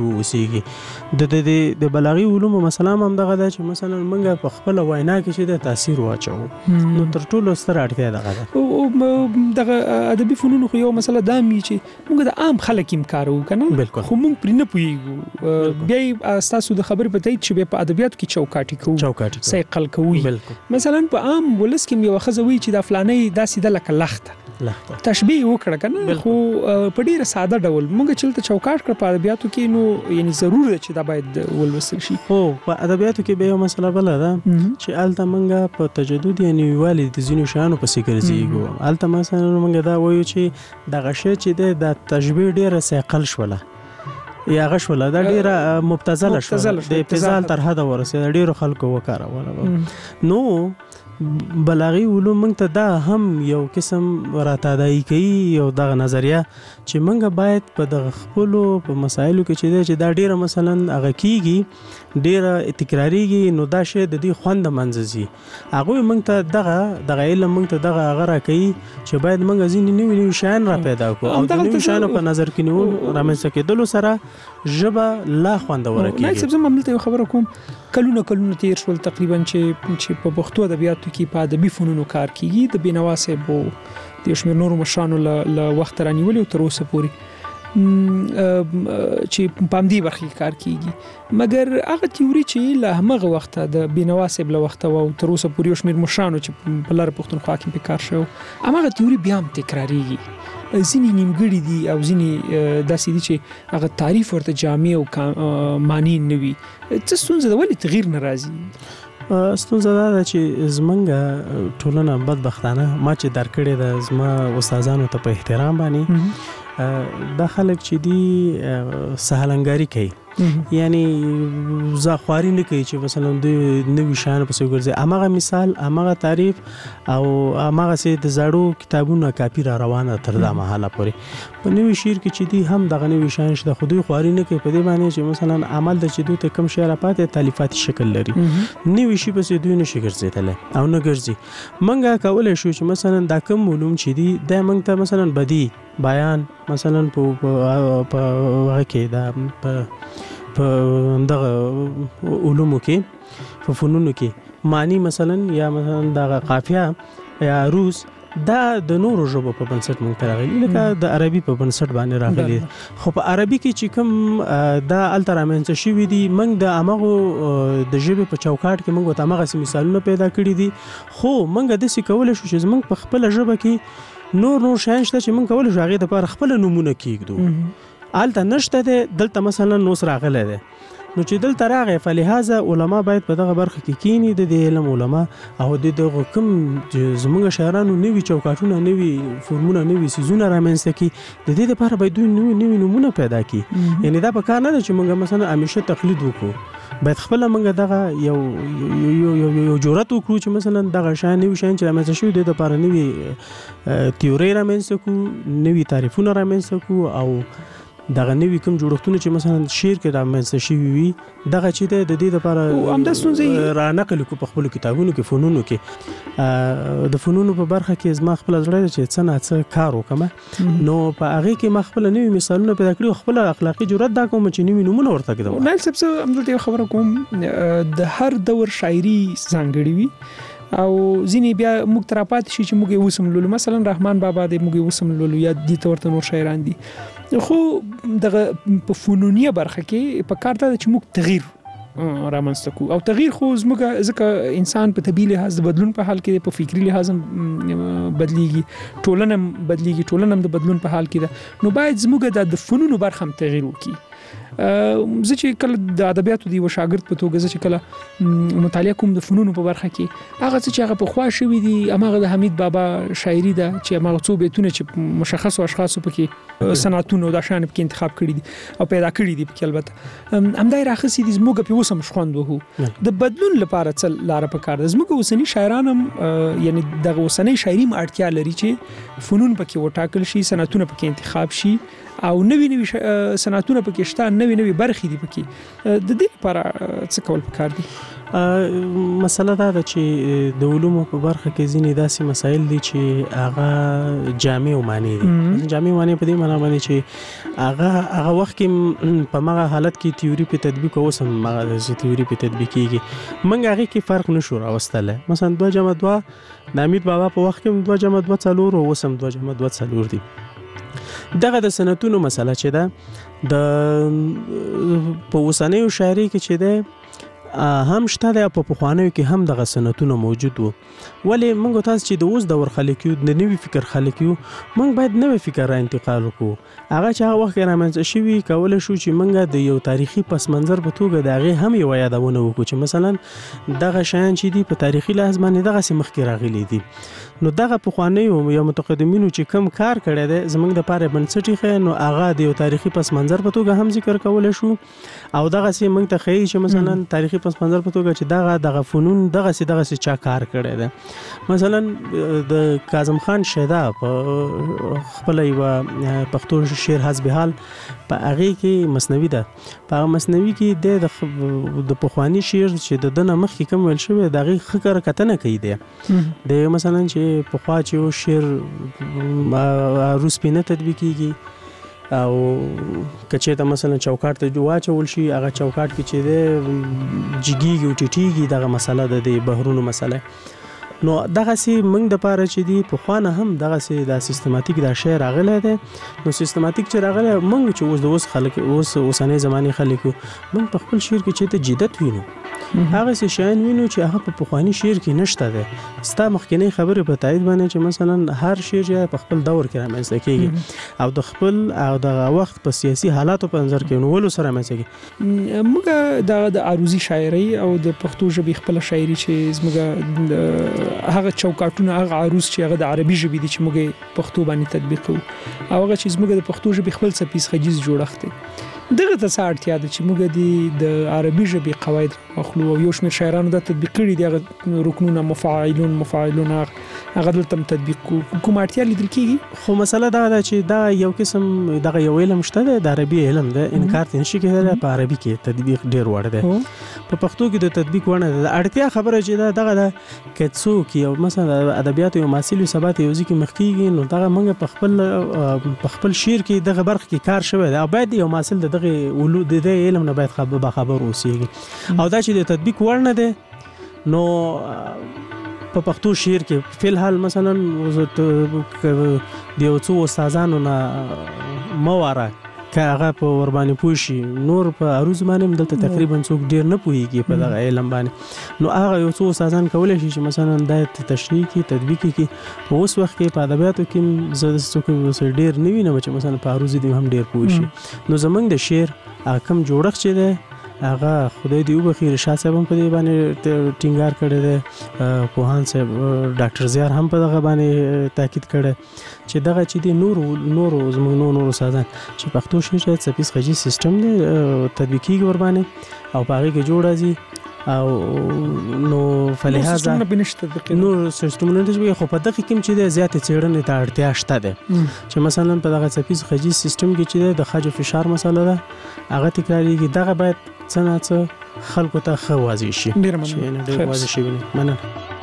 Speaker 13: وسیږي د بلاغي علوم مسله هم دغه ده چې مثلا موږ په خپل وینا کې چې د تاثیر واچو نو تر ټولو ستر اړتیا دغه ده
Speaker 10: دغه ادبي فنون خو یو مسله دا می چې موږ د عام خلک هم کارو کنه خو موږ پر نه پویګو بیا تاسو د خبرې په تایید چې په ادبیاتو کې چوکاټي سیقل کوي مثلا په عام ولس کې یو خزوي چې د فلانې داسې د لکه لخته تشبیه وکړه کنه خو په ډیره ساده ډول موږ چلته چوکاټ کړ په ادبیاتو کې نو یعنی ضروري ده چې دا باید ولوستل شي
Speaker 13: خو په ادبیاتو کې به یو مسله بل ده چې الته موږ په تجدد یعنی والي د ځینو شانو په سیګر زیګو الته مثلا موږ دا وایو چې د غشه چې د تشبیه ډیره سیقل شوله یا غشوله دا ډیره مبتذله شوه د ابتذال تر حد ورسېده ډیرو خلکو وکاروله نو بلاغي علوم موږ ته دا هم یو قسم راتادای کوي یو دغه نظریه چې موږ باید په دغه خپلو په مسایلو کې چې دا ډیره مثلا هغه کیږي ډیره تکراریږي نو دا شی د دې خوند منځي هغه موږ ته دغه علم موږ ته دغه هغه راکوي چې باید موږ ځینې نوې شیان را پیدا کړو او د نوې شیانو په نظر کې نیول رامنځته کېدلو سره ژبه لا خوندوره کیږي
Speaker 10: نایب صاحب زه مملته یو خبره کوم کلونه تیر شول تقریبا چې په پښتو ادبیاتو کې په ادبي فنونو کار کیږي د بینوا صاحب د شمیر نورو مشرانو له وخت رانیولې او تر اوسه پورې چې په دې برخه کې کار کیږي مګر هغه تیوري چې له هغه وخت د بینوا صاحب له وخت او تر اوسه پورې شمیر مشرانو چې په لار پښتونخوا کې په کار شو هغه تیوري بیا هم تکراریږي ځینې نیمګړي دي او ځینې داسې دي چې هغه تعریف ورته جامع او معنی نه وي څه ستونزه ده ولې تغییر نه راځي
Speaker 13: ستونزه دا چې زمونږ ټولنه بدبختانه ما چې درکړې ده زما استادانو ته په احترام باندې دا خلک چې دي سهلنګاری کوي یعنی زاخواري نه کوي چې مثلا د نوې شان په څیر ګرځي امغه مثال امغه تعریف او امغه سي د زړو کتابونو کاپی را روانه تر دا مهاله پورې په نوې شعر کې چې دي هم دغه نوې شان شته خو دوی خواري نه کوي په دې باندې چې مثلا عمل د چې دوی ته کم شعر پاتې تالیفاتي شکل لري نوې شي په دوی نشي ګرځیدل او نه ګرځي منګه کولای شو چې مثلا دا کم علوم چې دي د منګ ته مثلا بدی بیان مثلا په هغه کې دا په دغه علومو کې په فنونو کې معنی مثلا یا مثلا دغه قافیه یا عروض دا د نورو ژبو په بنسټ مونږ ته راغلي لکه د عربي په بنسټ باندې راغلي خو په عربي کې چې کوم دا الترامنس شوی دي مونږ د امغه د ژبې په چوکاټ کې مونږ ته امغه مثالونه پیدا کړی دي خو مونږ د څه کول شو چې مونږ په خپل ژبه کې نور شین شته چې مونږ کول شو هغه د پر خپل نمونه کېږدو آلته نشته دلته مثلا نو سره غله ده نو چې دلته راغی فلهذا علما باید په دغه برخه کې کینی د علم علما او د دغه کوم زموږ شاعرانو نوی چوکاټونه نوی فورمونه نوی سيزونه رامنځته کی د دې لپاره باید نوی نمونه پیدا کی یعنی دا په کار نه چې موږ مثلا همیشه تقلید وکړو باید خپل موږ دغه یو جرأت وکړو چې مثلا دغه شان نوی شان چې رامنځته شوی د لپاره نوی تیوري رامنځته کو نوی تعریفونه رامنځته کو او دغه نوی کوم جوړښتونه چې مثلا شعر کې رامنځته شوی وي دغه چې د دې لپاره
Speaker 10: هم د ستونزې
Speaker 13: را نقل کو په خپل کتابونو کې فنونو کې د فنونو په برخه کې زما خپل ځړې چې څه کار وکم نو په هغه کې ما خپل نوی مثالونه پیدا کړو خپل اخلاقی جرأت دا کوم چې نوی نمونه ورته کړم
Speaker 10: نایل صاحب زه همدلته خبره کوم د هر دور شاعري ځانګړي وي او ځینې بیا موږ تراپات شي چې موږ وسم لولو مثلا رحمان بابا د موږ وسم لولو یا د تورته نور شاعران دي خو دغه په فنونیه برخه کې په کار ته چې موږ تغییر رامنځته کو او تغییر خو زموږ ځکه انسان په طبيعي لحاظ د بدلون په حال کې په فکری لحاظ بدليږي ټولنه بدليږي ټولنه د بدلون په حال کې ده نو باید زموږ د فنونو برخه هم تغییر وکړي زه چې کله د ادبیاتو دی و شاګرد په توګه چې کله مطالعه کوم د فنونو په برخه کې هغه چې هغه په خوا شوی دی هغه د حمید بابا شاعري ده چې هغه څو بیتونه چې مشخص اشخاص په کې صنعتونو د شان په انتخاب کړی دي او پیدا کړی دي په کې البته همدای راخصي دي زموږ په وسم شخوند وو د بدلون لپاره څل لار په کار ده زموږ وسنی شاعرانم یعنی د وسنی شاعري اړتیا لري چې فنون په کې وټاکل شي صنعتونه په کې انتخاب شي او نوې صنعتونه په کې شته نوې برخې دي په کې د دې لپاره څه کول پکار دي
Speaker 13: مسله دا ده چې د علومو په برخه کې ځینې داسې مسایل دي چې هغه جامع معنی دي جامع معنی په دې معنی باندې چې هغه وخت کې په هغه حالت کې تیوري په تطبیق او سم هغه تیوري په تطبیق کېږي منګ هغه کې فرق نشو راوستله مثلا 2 جمع 2 د حمید بابا په وخت کې 2 جمع 2 څلور او سم 2 جمع 2 څلور دي دغه د سنتونو مسله چې ده د په وسنیو شاعري کې چې ده هم شته د په پخوانیو کې هم دغه سنتونه موجود وو ولی موږ تاسو چې د اوس دور خلک یو د نوې فکر خلک یو موږ باید نوې فکر را انتقال وکړو هغه چې هغه وخت رامنځته شوی کول شو چې موږ د یو تاریخي پس منظر په توګه دغه هم یو یادونه وکړو چې مثلا دغه شیان چې دی په تاریخي لحاظ باندې دغه سم مخکې راغلي دي نو دغه پخوانیو یا متقدمینو چې کم کار کړی دی زموږ د پاره بنسټي خې نو هغه د یو تاریخي پس منظر په توګه هم ذکر کول شو او دغه سم موږ ته خې چې مثلا تاریخي پس منظر په توګه چې دغه فنون دغه چا کار کړی دی مثلا د کاظم خان شیدا په خپل یو پښتو شعر حسب حال په هغه کې مصنوي ده په مصنوي کې د پخوانی شعر چې د دنه مخ کې کوم ویل شوی دغه خکر کتنه کوي دی د مثلا چې په خوا چې شعر روس پینه تطبیق کیږي او کچې ته مثلا چوکاټ ته واچول شي هغه چوکاټ کې چې د جګیږي او ټیټیږي دغه مسله ده د بهرونو مسله نو دغه سي موږ د پاره چې دی په خوانه هم دغه سي د سیستماتیک د شعر راغله ده نو سیستماتیک چې راغله موږ چې اوس خلک اوسنۍ زماني خلکو موږ په خپل شعر کې چې ته جدت وینو هغه څه شین وینو چې هغه په پخوانی شعر کې نشته ده ستا مخکنی خبره په تایید باندې چې مثلا هر شعر په خپل دور کې رامنځته کیږي او د خپل او د وخت په سیاسي حالاتو په نظر کې نو ولو سره رامنځته کیږي
Speaker 10: موږ د عروضی شاعري او د پښتو ژبې خپل شاعري چې زموږ هغه چوکاټونه هغه عروض چې هغه د عربي ژبې دي چې موږ پښتو باندې تطبیق کوو او هغه چې موږ د پښتو ژبې خپل څپیز خجیز جوړښت دی دغه ته ساړتیا ده چې موږ د عربي ژبې قواعد مخلو او یو شمېر شاعرانو د تطبیق کړي دي هغه رکنونه مفاعلون هغه دلته تطبیق کوم اړتیا لیدل کیږي
Speaker 13: خو مسله دا ده چې دا یو قسم دغه یو علم شته د عربي علم ده انکار نشي کېدای په عربي کې تطبیق ډیر وړ ده په پښتو کې د تطبیق ونه ده اړتیا خبره چې دغه د کڅو کې او مثلا ادبیات او ماسیلو ثبات یو ځکه مخکېږي نو دغه موږ په خپل شعر کې دغه برخه کې کار شوی دی او باید یو ماسل دغه ولود د علم نه باید خبر اوسېږي او دا چې د تطبیق ورنه ده نو په پښتو شعر کې فل حال مثلا د یو څو استادانو نه مواره کاغه په ور باندې پوښي نور په عروض باندې دلته تقریبا څوک ډیر نه پوهیږي په دغه علم باندې نو هغه یو څو استادان کولای شي چې مثلا د تشریح کې تطبیق کې په اوس وخت کې په ادبیاتو کې زړه څوک ډیر نه وینم چې مثلا په عروض دي هم ډیر پوښي نو زمونږ د شعر کم جوړښت چې ده هغه خدای دی وبخیر شاه صاحب په دې باندې ټینګار کړی دی پوهان صاحب ډاکټر زیار هم په دغه باندې تاکید کړی چې دغه چې دی نور زموږ نور سازان چې پښتو شعر څپیز خجی سیستم دی تطبیقي ور باندې او په هغه کې جوړ راځي او نو فلهذا نور سیستمونه د خو په دغه کې چې د زیات څېړنې ته اړتیا شته ده چې مثلا په دغه څپیز خجی سیستم کې چې د خج فشار مسله ده هغه تکراریږي دغه باید څنګه خلکو ته ښه واضح شي ډیر واضح شي مننه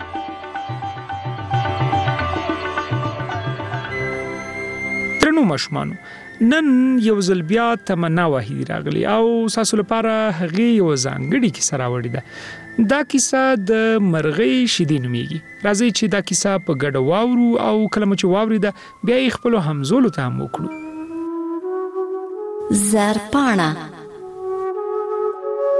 Speaker 10: ترنو مشمانو نن یو ځل بیا تمنا واحد راغلی او ساسو لپاره هغه یو ځانګړي کیسه راوړې ده دا کیسه د مرغۍ شیدې نومیږي راځي چې دا کیسه په ګډه واورو او کلمه چې واوري ده بیا یې خپل همزولو ته هم وکړو
Speaker 14: زرپاڼه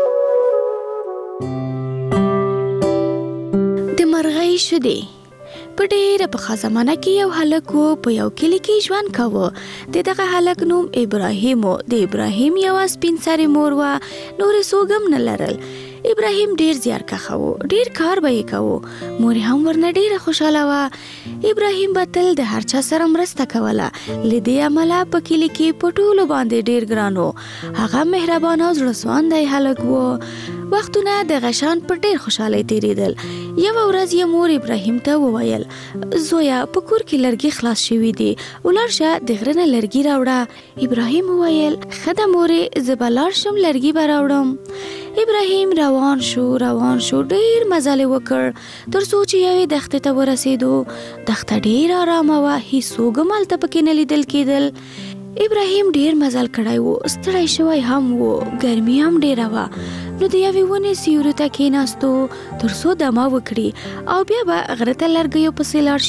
Speaker 14: د مرغۍ شیدې په ډېره پخوا زمانه کې یو هلک و په یو کلي کې ژوند کاوه د دغه هلک نوم ابراهیم و د ابراهیم یوه سپین سرې مور وه نورې څوک هم نه لرل ابراهیم ډیر زیارکښه و ډیر کار به یې کوو مور هم ورنه ډیره خوشحاله وه ابراهیم به تل د هر چا سره مرسته کوله له دې امله په کلي کې په ټولو باندې ډیر ګران و هغه مهربان او زړه سواندی هلک و وختونه د غشان پر ډیر خوشحالۍ تیریدل یوه ورځ یې مور ابراهیم ته وویل زویا په کور کې لرګي خلاص شوي دي ولاړ شه د غره نه لرګي راوړه ابراهیم وویل ښه ده مورې زه به لاړ شم لرګي به راوړم ابراهیم روان شو ډیر مزل وکړ تر څو چې یوې دښتې ته ورسېدو دښته ډیر آرامه وه هیڅوک هم هلته پکې نه لیدل کېدل ابراهیم ډیر مزل کړی و ستړی شوی هم و ګرمي هم ډیره وه نو د یوې ونې سیوري ته کېناستو تر څو دمه وکړي او بیا به غره ته لرګیو پسې لاړ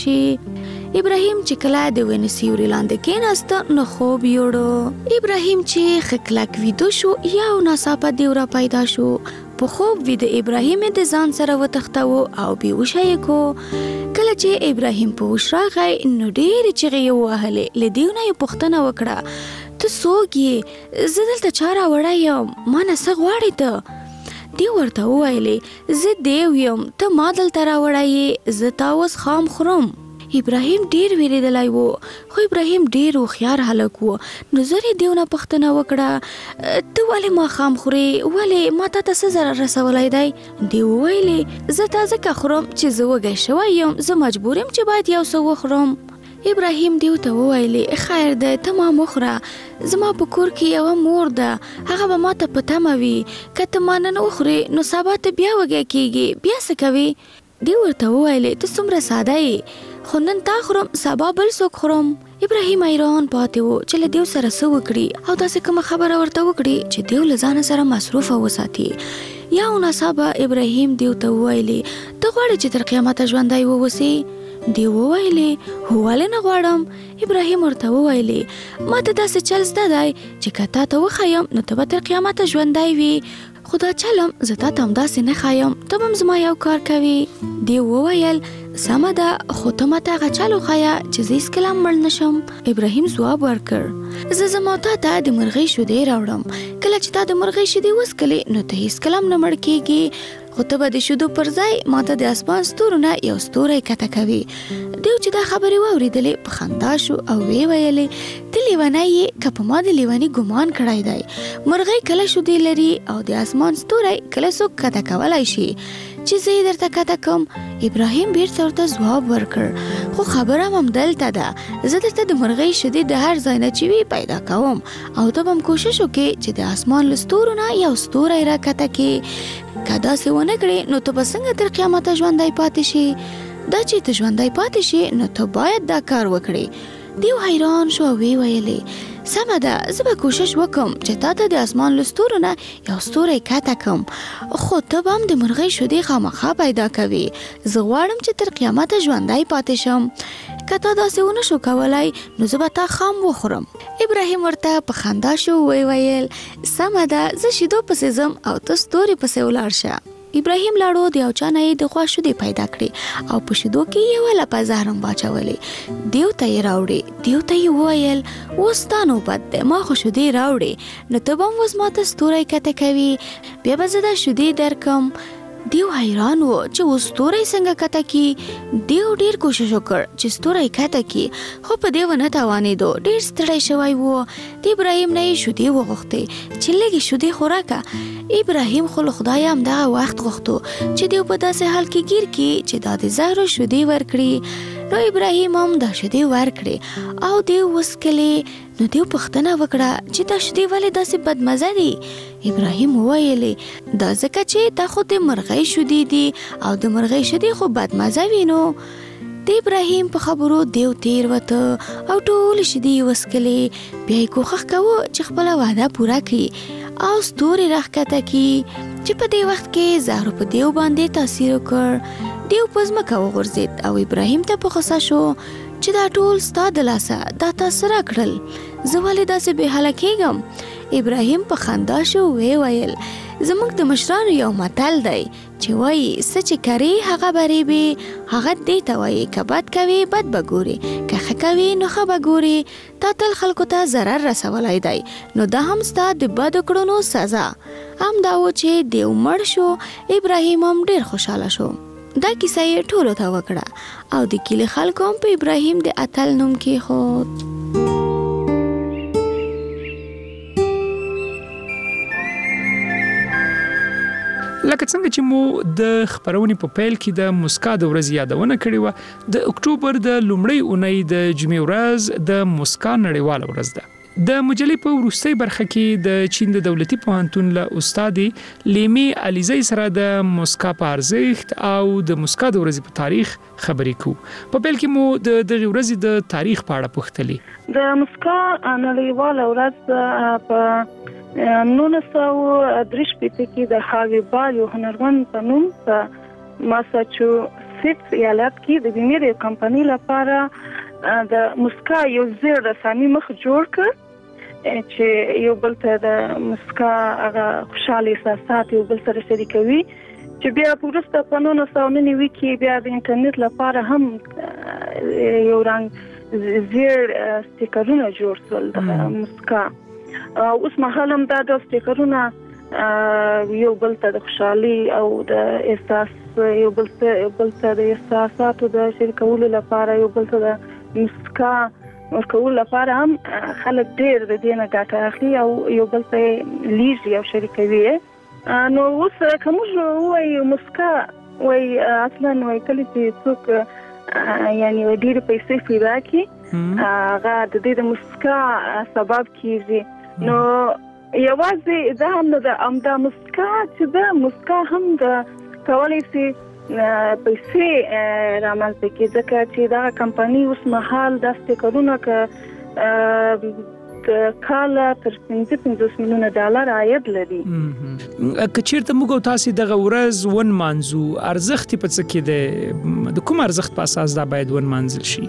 Speaker 14: شي ابراهیم چې کله د ونې سیوري لاندې کېناسته نو خوب یوړو ابراهیم چې ښه کلک ویده شو یو ناڅاپه دیوره پیدا شو په خوب ویده ابراهیم د ځان سره وتښتاوه او بېهوشه یې کو کله چې ابراهیم په هوش راغی نو ډېرې چیغې یې ووهلې له دیو نه یې پوښتنه وکړه ته څوک یې زه دلته چا راوړی یم ما نه څه غواړې ته دیو ورته وویلې زه دیو یم ته ما دلته راوړی یې زه تا اوس خام خورم ابراهیم ډیر ویریدلی و خو ابراهیم ډیر هوښیار هلک و نو زر یې دیو نه پوښتنه وکړه ته ولې ماښام خورې ولې ما تا ته څه ضرر رسولی دی دیو وویلې زه تا ځکه خورم چې زه وږی شوی یم زه مجبور یم چې باید یو څه وخورم ابراهیم دیو ته وویلې خیر دی ته ما مخوره زما په کور کې یوه مور ده هغه به ما ته په تمه وي که ته ما نن وخورې نو سبا ته بیا وږی کېږي بیا څه کوې دیو ورته وویلې ته څومره ساده یې خو نن تا خورم سبا بل څوک خورم ابراهیم حیران پاتې و چې له دیو سره څه وکړي او داسې کومه خبره ورته وکړي چې دیو له ځانه سره مصروفه وساتي یا ناڅاپه ابراهیم دیو ته وویلې ته غواړې چې تر قیامته ژوندی واوسې دیو وویلې هو ولې نه غواړم ابراهیم ورته وویلې ما ته داسې چل زده دی چې که تا ته وښیم نو ته به تر قیامته ژوندی وي خو دا چلم زه تا ته همداسې نه ښایم ته به هم زما یو کار کوې دیو وویل سمه ده خو ته ماته هغه چل وښیه چې زه هېڅکله هم مړ نه شم ابراهیم ځواب ورکړ زه زما تا ته د مرغۍ شیدې راوړم کله چې تا د مرغۍ شیدې وڅښلې نو ته هېڅکله هم نه مړ کېږې خو ته به د شیدو پر ځای ماته د اسمان ستورو نه یو ستوری کته کوي دیو چې دا خبرې واورېدلې په خندا شو او ویې ویلې ته لیونی یې که په ما د لیوني ګمان کړی دی مرغۍ کله شیدې لري او د اسمان ستوری کله څوک کته کولی شي چې زه یې درته کته کوم ابراهیم بیرته ورته ځواب ورکړ خو خبره هم همدلته ده زه درته د مرغۍ شیدې د هر ځای نه چې وي پیدا کوم او ته به هم کوشش وکړې چې د اسمان له ستورو نه یو ستوری راکته کړې که داسې ونه کړې نو ته به څنګه تر قیامته ژوندی پاتې شي دا چې ته ژوندی پاتې شي نو ته باید دا کار وکړې دیو حیران شو او ویې ویلې سمه ده زه به کوشش وکم چې تا ته د اسمان له ستورو نه یو ستوری کته کم خو ته به هم د مرغۍ شیدې خامخا پیدا کوې زه غواړم چې تر قیامته ژوندی پاتې شم که تا داسې ونه شو کولی نو زه به تا خام وخورم ابراهیم ورته په خندا شو ویې ویل سمه ده زه شیدو پسې ځم او ته ستوري پسې ولاړ شه ابراهیم لاړو د یو چا نه یې د غوا شیدې پیدا کړې او په شیدو کې یوه لپه زهر هم واچولې دیو ته یې راوړې دیو ته یې وویل اوس ستا نوبت دی ما خو شیدې راوړې نو ته به هم اوس ماته ستوری کته کوي بیا به زه دا شیدې درکم دیو حیران و چې اوس ستوری څنګه کته کی دیو ډیر کوشش وکړ چې ستوری کته کی خو په دیو نه توانېدو ډیر ستړی شوی و د ابراهیم نه یې شیدې وغوښتې چې لږې شیدې خو راکه ابراهیم خو له خدایه همدغه وخت غوښتو چې دیو په داسې حال کې ګیر کړي چې دا د زهرو شیدې ورکړي نو ابراهیم هم دا شیدې ورکړې او دیو وڅښلې نو دیو پوښتنه وکړه چې دا شیدې ولې داسې بدمزه دي ابراهیم وویلې دا ځکه چې دا خو د مرغۍ شیدې دي او د مرغۍ شیدې خو بدمزه وي نو د ابراهیم په خبرو دیو تیر وته او ټولې شیدې یې وڅښلې بیا یې کوښښ کوه چې خپله وعده پوره کړي او ستوري راښکته کړي چې په دې وخت کې زهرو په دیو باندې تاثیر وکړ دیو په ځمکه وغورځېد او ابراهیم ته په غوسه شو چې دا ټول ستا د لاسه دا تا څه راکړل زه ولې داسې بې حاله کېږم ابراهیم په خندا شو ویې ویل زموږ د مشرانو یو متل دی چې وایي څه چې کرې هغه برې به هغه دې ته وایي که بد کوي بد به ګورې که ښه کوي نو ښه به ګورې تا تل خلکو ته ضرر رسولی دی نو دا هم ستا د بدو کړنو سزا هم دا و چې دیو مړ شو ابراهیم هم ډېر خوشحاله شو دا کیسه یې ټولو ته وکړه او د کلي خلکو هم په ابراهیم د اتل نوم کېښود.
Speaker 10: لکه څنګه چې مو د خبرونې په پیل کې د مسکا د ورځې یادونه کړې وه د اکتوبر د لومړۍ اونۍ د جمعې ورځ د مسکا نړیواله ورځ ده. د مجلې په وروستۍ برخه کې د چین د دولتي پوهنتون له استاد لیمي علیزی سره د مسکا په ارزښت او د مسکا د ورځې په تاریخ خبرې کوو. په پیل کې مو د دغې ورځې د تاریخ په اړه پوښتلې.
Speaker 15: د مسکا نړیواله ورځ په 1963 کې د هاوی بار یو هنرمند په نوم په ماساچوسیټس ایالت کې د بیمې کمپنۍ لپاره د مسکا یو زیر رسامي مخ جوړ کړ چې یو بل ته د مسکا هغه خوشاله احساسات یو بل سره شریکوي چې بیا وروسته په 1990 کې بیا د انټرنیټ لپاره هم یو رنګ زیر سټیکرونه جوړ شول د مسکا. اوس مهال هم دا د سټیکرونه یو بل ته د خوشحالي او د احساس یو بل ته د احساساتو د شریکولو لپاره یو بل ته د مسکا ورکولو لپاره هم خلک ډېر د دې نه ګټه اخلي او یو بل ته لیږي او شریکوي. نو اوس که موږ ووایو مسکا وایي اصلا وایي کله چې څوک یعنې ډېرې پیسې پیدا کړي هغه د دې د مسکا سبب کېږي. نو یوازې دا هم نه ده همدا مسکا چې ده مسکا هم د کولی شي پیسې رامنځته کړي ځکه چې دغه کمپنۍ اوس مهال دا سټیکرونه که کاله تر 50 میلیونه ډالر عاید لري.
Speaker 10: که چیرته موږ او تاسې دغه ورځ ونمانځو ارزښت یې په څه کې دی؟ د کوم ارزښت په اساس دا باید ونمانځل شي؟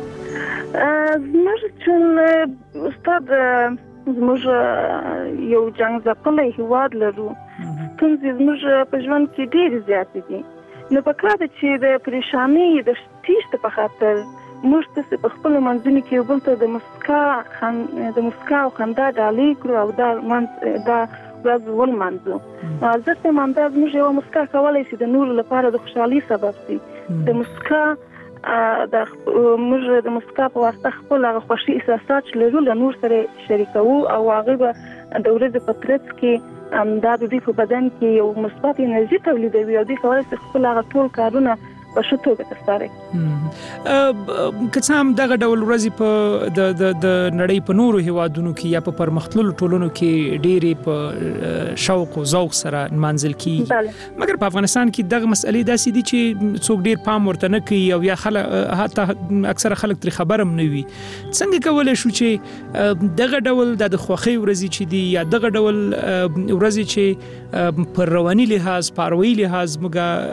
Speaker 15: زموږ چې استاد زموږ یو جنګ ځپلی هېواد لرو ستونزې زموږ په ژوند کې ډېرې زیاتې دي نو پکار ده چې د پریشانۍ د تیښتې په خاطر موږ تاسې په خپلو منځونو کې یو بل ته د مسکا او خندا ډالۍ کړو او دا ورځ ولمانځو. ارزښت یې همدا زموږ یوه مسکا کولی شي د نورو لپاره د خوشحالۍ سبب شي. د مسکا موږ د مسکا په واسطه خپل هغه خوښي احساسات چې لرو له نور سره شریکوو او هغوی به د ورځې په ترڅ کې دا د دوی په بدن کې یو مثبت انرژي تولیدوي او دوی کولی شي خپل هغه ټول کارونه په ښه توګه ترسره کړي.
Speaker 10: که څه هم دغه ډول ورځې په د نړۍ په نورو هیوادونو کې یا په پرمختللو ټولنو کې ډېرې په شوق او ذوق سره نمانځل کېږي مګر په افغانستان کې دغه مسئلې داسې دي چې څوک ډېر پام ورته نه کوي او یا حتی اکثره خلک ترې خبر هم نه وي. څنګه کولی شو چې دغه ډول د خوښۍ ورځې چې دي یا دغه ډول ورځې چې پر رواني لحاظ په اروایي لحاظ موږ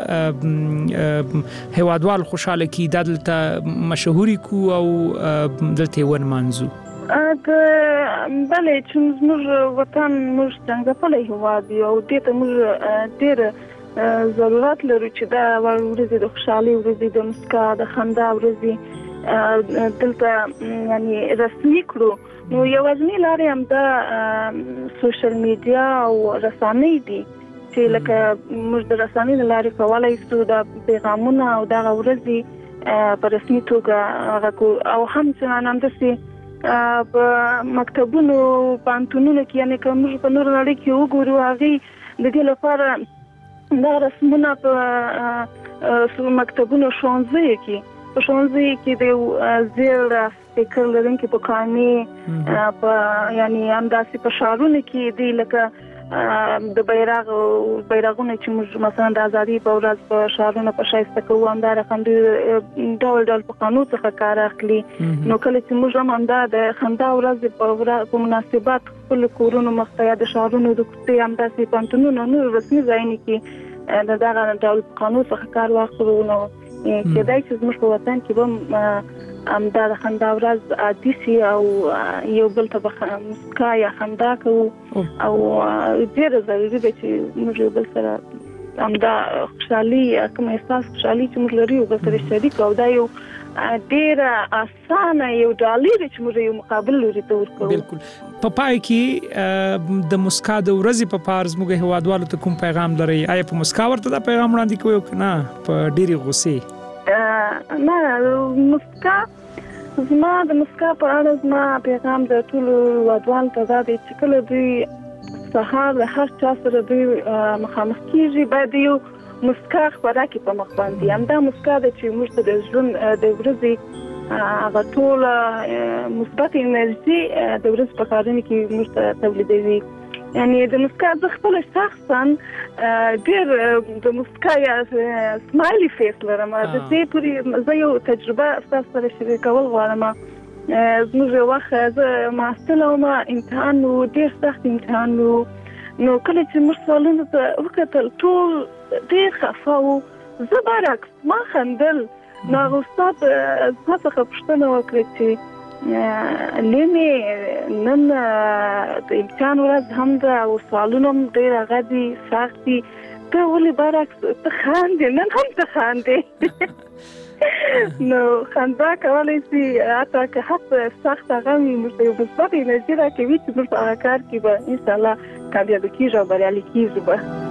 Speaker 10: هیوادوال خوشاله کی دلته مشهوري کو او دلته ونمانځو؟
Speaker 15: بله چې زموږ وطن موږ څنګه پلی هیواد یو دې ته موږ ډېر ضرورت لرو چې دا ورځې د خوشحالۍ ورځې د مسکا د خندا ورځې دلته یعنې رسمي کړو. نو یوازینۍ لارې همدا سوشل میډیا او رسنۍ دي چې لکه موږ د رسنۍ له لارې کولی شو دا پیغامونه او دغه ورځې په رسمي توګه او هم همداسې په مکتبونو پوهنتونونو کې یعنې که موږ په نورو نړۍ کې وګورو هغوی د دې لپاره دا رسمونه په مکتبونو ښوونځیو کې په ښوونځیو کې د زیر سپیکر لرونکي پوکانې په یعنې همداسې په ښارونو کې دی لکه د بیرغونه چې موږ مثلا د ازادۍ په ورځ په ښارونه په ښایسته کوو همدا رقم ډول ډول پخوانو څخه کار اخلي. نو کله چې موږ هم همدا د خندا ورځې په مناسبت خپلو کورونو مخته یا د ښارونو د کوڅې همداسې پوهنتونونو نورو رسمي ځایونو کې د دغه ډول پخوانو څخه کار واخلو نو کېدای چې زموږ په وطن کې به همدا د خندا ورځ عادي شي او یو بل ته به مسکا یا خندا کوو او ډېره ضروري ده چې موږ یو بل سره همدا خوشحالي کوم احساس خوشحالي چې موږ لري او سره شریک او دا یو ډیر اسانه یو ډالر چې موږ یو مقابل لري ته ورکوو.
Speaker 10: بالکل. په پای کې د مسکا د ورځې په پار زموږ هیوادوالو ته کوم پیغام لري؟ آیا په مسکا ورته دا پیغام وړاندې کوئ او نه په ډېرې غوسې؟
Speaker 15: نه، مسکا زما د مسکا په اړه زما پیغام د ټولو هیوادوالو ته دا دی چې کله دوی سهار د هر چا سره دوی مخامخ کېږي باید یو مسکا خپره کړي په مخ باندې. همدا مسکا ده چې موږ ته د ژوند د ورځې هغه ټوله مثبت انرژي د ورځې په کارونو کې موږ ته تولیدوي. یعنی د مسکا زه خپله شخصا ډېر د مسکا یا سمایلی فیس لرم. د دې پورې زه یو تجربه ستاسو سره شریکول غواړم. زموږ یو وخت زه محصله وم، امتحان و، ډېر سخت امتحان و. نو کله چې موږ سوالونو ته وکتل ټول ډېر خفه وو. زه برعکس ما خندل. نو هغه استاد زما څخه پوښتنه وکړه چې لیمې نن د امتحان ورځ هم ده او سوالونه هم ډېر هغه دي سخت دي، ته ولې برعکس ته خاندې؟ نن هم ته خاندې. نو خندا کولی شي حتی که هڅه سخت هغه وي موږ ته یو مثبت انرژي راکوي چې موږ په هغه کار کې به انشاءالله کامیابه کېږو او بریالي کېږو به.